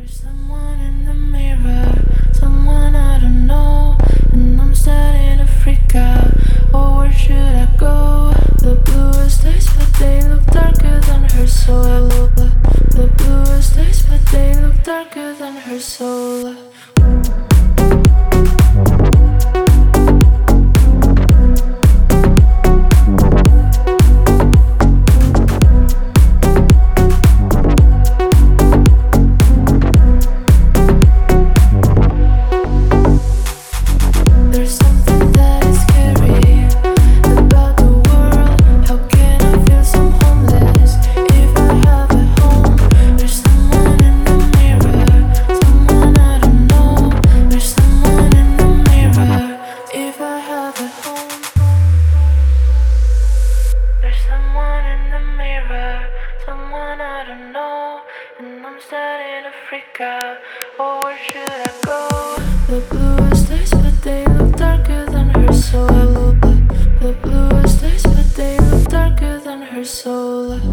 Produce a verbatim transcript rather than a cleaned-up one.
There's someone in the mirror, someone I don't know, and I'm starting to freak out. Oh, where should I go? The bluest days, but they look darker than her soul. The bluest days, but they look darker than her soul. Someone I don't know, and I'm starting to freak out. Oh, where should I go? The bluest days, but they look darker than her soul. The bluest days, but they look darker than her soul.